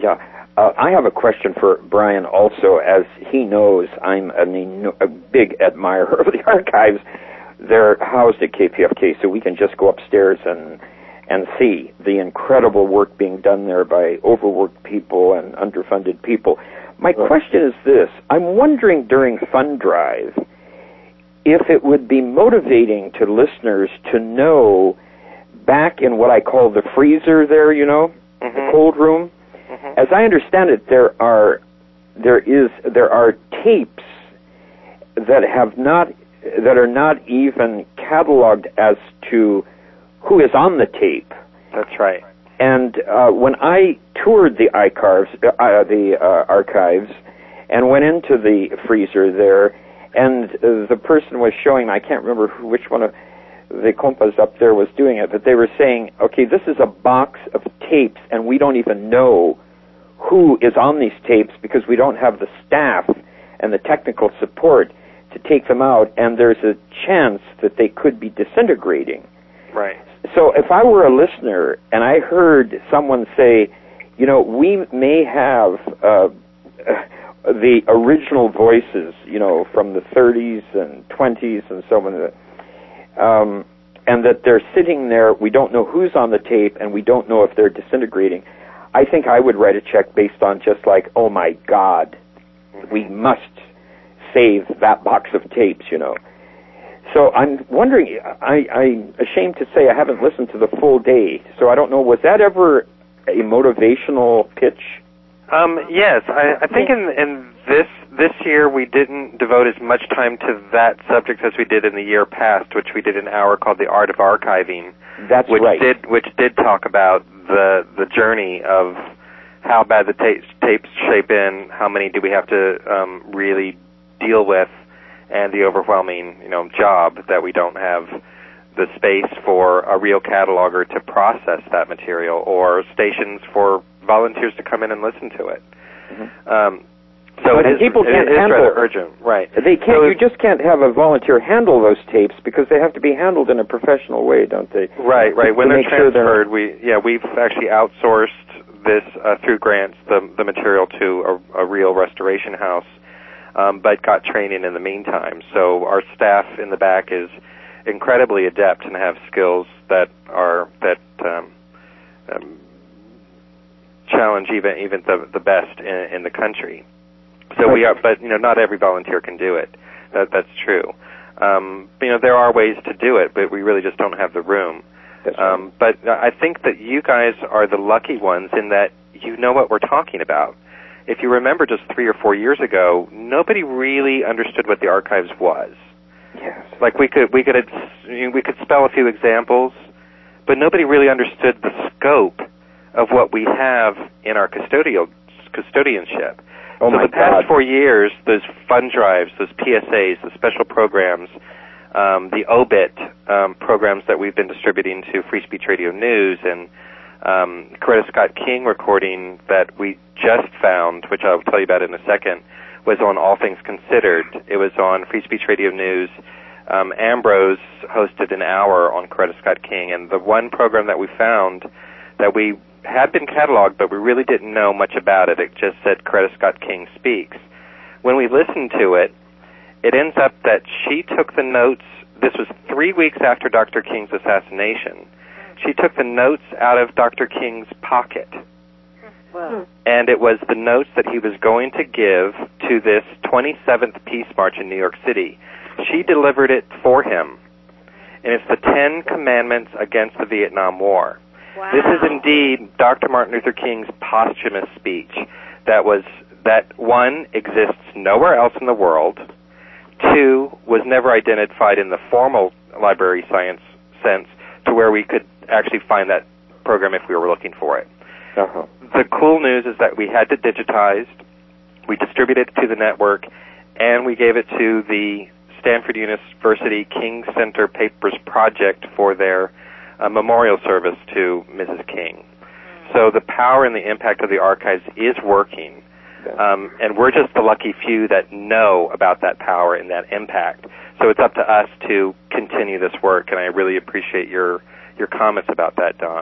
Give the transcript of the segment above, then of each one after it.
Yeah. I have a question for Brian also. As he knows, I'm a big admirer of the archives. They're housed at KPFK, so we can just go upstairs and see the incredible work being done there by overworked people and underfunded people. My question is this. I'm wondering during Fund Drive if it would be motivating to listeners to know back in what I call the freezer there, the cold room. As I understand it, there are tapes that are not even cataloged as to who is on the tape. That's right. And when I toured the archives, and went into the freezer there, and the person was showing, I can't remember which one of the compas up there was doing it, but they were saying, okay, this is a box of tapes, and we don't even know who is on these tapes because we don't have the staff and the technical support to take them out, and there's a chance that they could be disintegrating. Right. So if I were a listener and I heard someone say, we may have the original voices, from the 30s and 20s and so on, and that they're sitting there, we don't know who's on the tape, and we don't know if they're disintegrating, I think I would write a check based on just like, oh my God, we must save that box of tapes, So I'm wondering, I'm ashamed to say I haven't listened to the full day, so I don't know, was that ever a motivational pitch? Yes, I think in this year we didn't devote as much time to that subject as we did in the year past, which we did an hour called The Art of Archiving. That's right. Which did talk about the journey of how bad the tapes shape in, how many do we have to really deal with, and the overwhelming job that we don't have the space for a real cataloger to process that material or stations for volunteers to come in and listen to it. So it is rather urgent, right? They can't. You just can't have a volunteer handle those tapes because they have to be handled in a professional way, don't they? Right. When they're transferred, we've actually outsourced this through grants the material to a real restoration house, but got training in the meantime. So our staff in the back is incredibly adept and have skills that challenge even the best in the country. So we are, but not every volunteer can do it. That's true. There are ways to do it, but we really just don't have the room. That's right. But I think that you guys are the lucky ones in that you know what we're talking about. If you remember, just 3 or 4 years ago, nobody really understood what the archives was. Yes. Like we could spell a few examples, but nobody really understood the scope of what we have in our custodianship. Oh so my the past God. 4 years, those fund drives, those PSAs, the special programs, the OBIT programs that we've been distributing to Free Speech Radio News, and Coretta Scott King recording that we just found, which I'll tell you about in a second, was on All Things Considered. It was on Free Speech Radio News. Ambrose hosted an hour on Coretta Scott King, and the one program that we found that we had been cataloged, but we really didn't know much about it. It just said Coretta Scott King Speaks. When we listened to it, it ends up that she took the notes. This was 3 weeks after Dr. King's assassination. She took the notes out of Dr. King's pocket. Wow. And it was the notes that he was going to give to this 27th Peace March in New York City. She delivered it for him. And it's the 10 Commandments against the Vietnam War. Wow. This is indeed Dr. Martin Luther King's posthumous speech. That one, exists nowhere else in the world. Two, was never identified in the formal library science sense to where we could actually find that program if we were looking for it. Uh-huh. The cool news is that we had it digitized, we distributed it to the network, and we gave it to the Stanford University King Center Papers Project for their memorial service to Mrs. King. So the power and the impact of the archives is working, and we're just the lucky few that know about that power and that impact. So it's up to us to continue this work, and I really appreciate your comments about that, Don.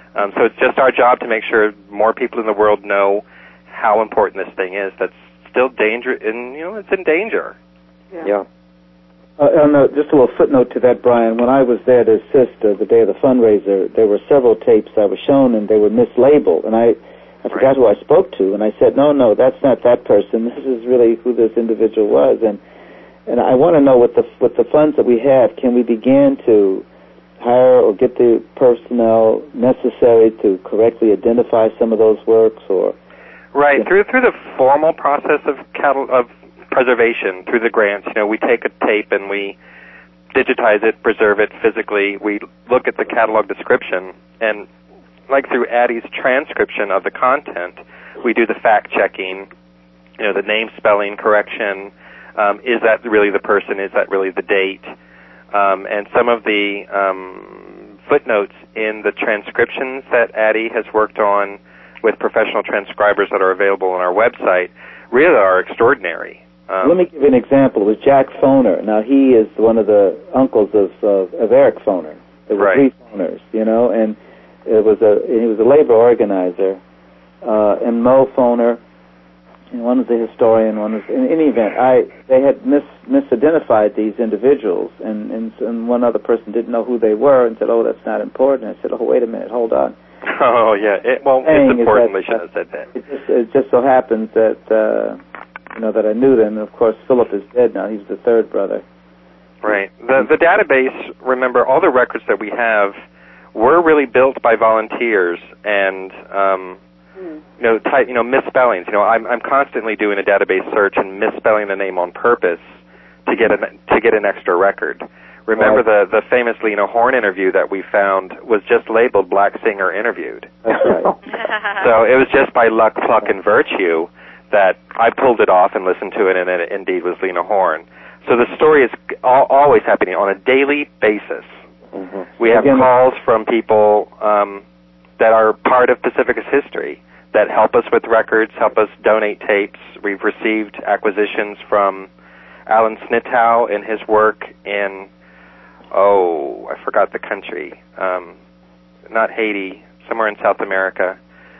So it's just our job to make sure more people in the world know how important this thing is. That's still dangerous, and it's in danger. Yeah. Just a little footnote to that, Brian. When I was there to assist the day of the fundraiser, there were several tapes that were shown, and they were mislabeled. And I forgot who I spoke to, and I said, no, that's not that person. This is really who this individual was. And I want to know, with the funds that we have, can we begin to hire or get the personnel necessary to correctly identify some of those works? Or right, through the formal process of preservation, through the grants, we take a tape and we digitize it, preserve it physically. We look at the catalog description, and like through Addie's transcription of the content, we do the fact-checking, the name spelling correction. Is that really the person? Is that really the date? And some of the footnotes in the transcriptions that Addie has worked on with professional transcribers that are available on our website really are extraordinary. Let me give you an example. It was Jack Foner. Now, he is one of the uncles of Eric Foner. There were three Foners, and he was a labor organizer. And Mo Foner, one was a historian, one was... In any event, they had misidentified these individuals, and one other person didn't know who they were and said, oh, that's not important. I said, oh, wait a minute, hold on. Oh, yeah. It's important. We should have said that. It just so happens that... that I knew them. Of course, Philip is dead now. He's the third brother. Right. The database, remember, all the records that we have were really built by volunteers, and misspellings. I'm constantly doing a database search and misspelling the name on purpose to get an extra record. Remember the famous Lena Horne interview that we found was just labeled Black Singer Interviewed. That's right. So it was just by luck, pluck, and virtue that I pulled it off and listened to it, and it indeed was Lena Horne. So the story is always happening on a daily basis. Mm-hmm. We have calls from people that are part of Pacifica's history that help us with records, help us donate tapes. We've received acquisitions from Alan Snitow and his work in, I forgot the country, not Haiti, somewhere in South America.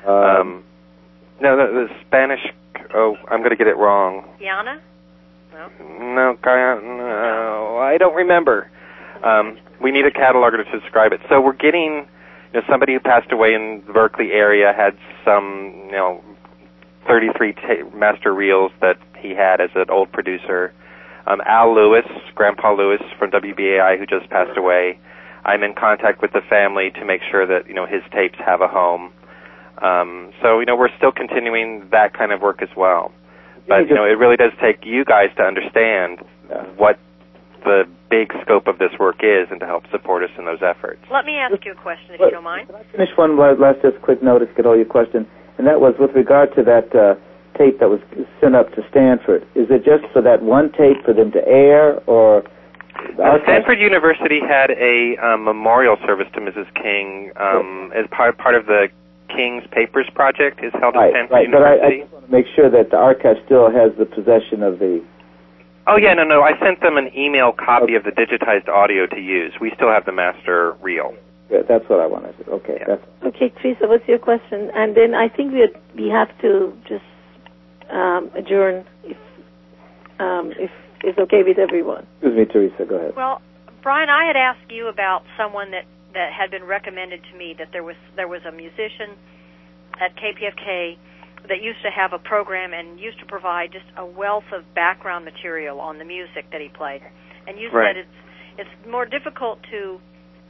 The Spanish... I'm going to get it wrong. Guyana? No, Guyana. No, I don't remember. We need a cataloger to describe it. So we're getting, somebody who passed away in the Berkeley area had some, 33 master reels that he had as an old producer. Al Lewis, Grandpa Lewis from WBAI, who just passed away. I'm in contact with the family to make sure that, his tapes have a home. So we're still continuing that kind of work as well. But, it really does take you guys to understand what the big scope of this work is and to help support us in those efforts. Let me ask you a question, if you don't mind. Can I finish one last just quick notice, get all your question? And that was with regard to that tape that was sent up to Stanford. Is it just for that one tape for them to air, or... Stanford University had a memorial service to Mrs. King as part of the King's Papers Project is held at Stanford University. But I just want to make sure that the archive still has the possession of the... Oh, yeah, no. I sent them an email copy of the digitized audio to use. We still have the master reel. Yeah, that's what I wanted to... Okay. Yeah. Okay, Teresa, what's your question? And then I think we have to just adjourn if it's okay with everyone. Excuse me, Teresa, go ahead. Well, Brian, I had asked you about someone that had been recommended to me, that there was a musician at KPFK that used to have a program and used to provide just a wealth of background material on the music that he played. And you said it's more difficult to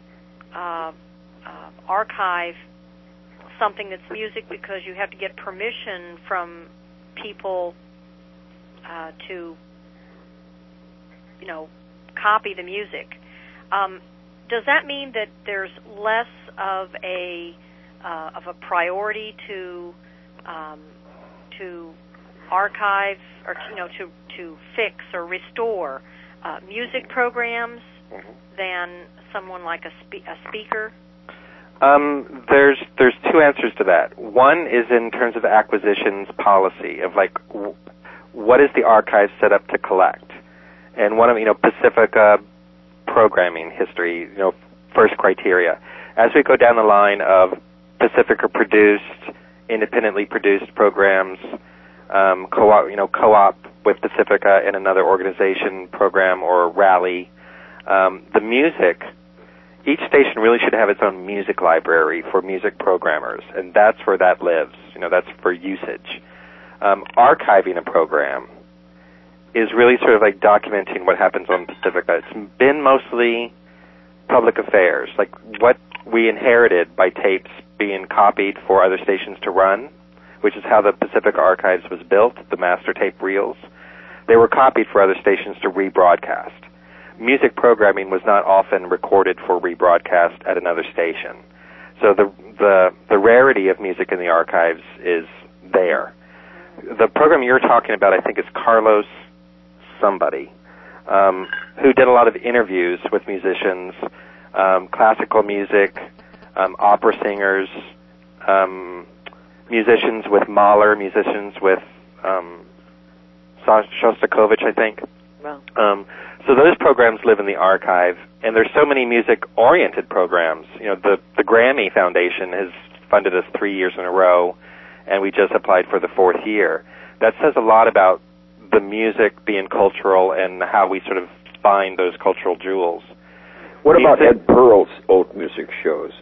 archive something that's music because you have to get permission from people to, copy the music. Does that mean that there's less of a priority to archive or to fix or restore music programs than someone like a speaker? There's two answers to that. One is in terms of acquisitions policy of what is the archive set up to collect, and one of Pacifica programming history, first criteria. As we go down the line of Pacifica-produced, independently produced programs, co-op with Pacifica and another organization program or rally. The music, each station really should have its own music library for music programmers, and that's where that lives. That's for usage. Archiving a program is really sort of like documenting what happens on Pacifica. It's been mostly public affairs, like what we inherited by tapes being copied for other stations to run, which is how the Pacifica Archives was built, the master tape reels. They were copied for other stations to rebroadcast. Music programming was not often recorded for rebroadcast at another station. So the rarity of music in the archives is there. The program you're talking about, I think, is Carlos somebody, who did a lot of interviews with musicians, classical music, opera singers, musicians with Mahler, musicians with Shostakovich, I think. Wow. So those programs live in the archive, and there's so many music-oriented programs. The Grammy Foundation has funded us 3 years in a row, and we just applied for the 4th year. That says a lot about the music being cultural and how we sort of find those cultural jewels. What about Ed Pearl's old music shows?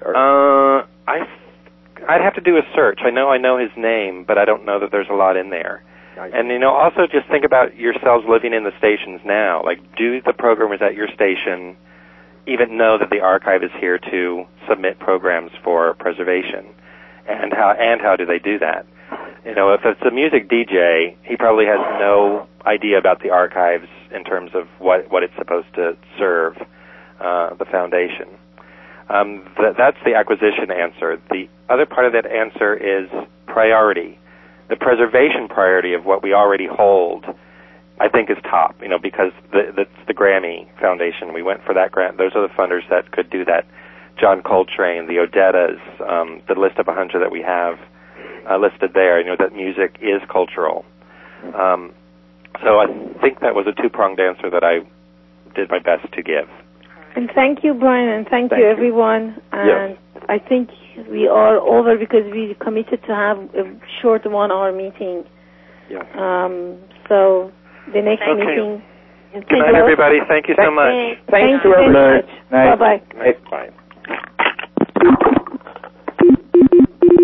I'd have to do a search. I know his name, but I don't know that there's a lot in there. And, also just think about yourselves living in the stations now. Like, do the programmers at your station even know that the archive is here to submit programs for preservation? And how do they do that? If it's a music DJ, he probably has no idea about the archives in terms of what it's supposed to serve the foundation. That's the acquisition answer. The other part of that answer is priority. The preservation priority of what we already hold, I think, is top, because that's the Grammy Foundation. We went for that grant. Those are the funders that could do that. John Coltrane, the Odettas, the list of 100 that we have listed there, that music is cultural. So I think that was a two-pronged answer that I did my best to give. And thank you, Brian, and thank you, everyone. And yes. I think we are over because we committed to have a short 1-hour meeting. Yeah. So the next meeting. Good night, everybody. Thank you so much. Thanks to everybody. Bye-bye. Bye.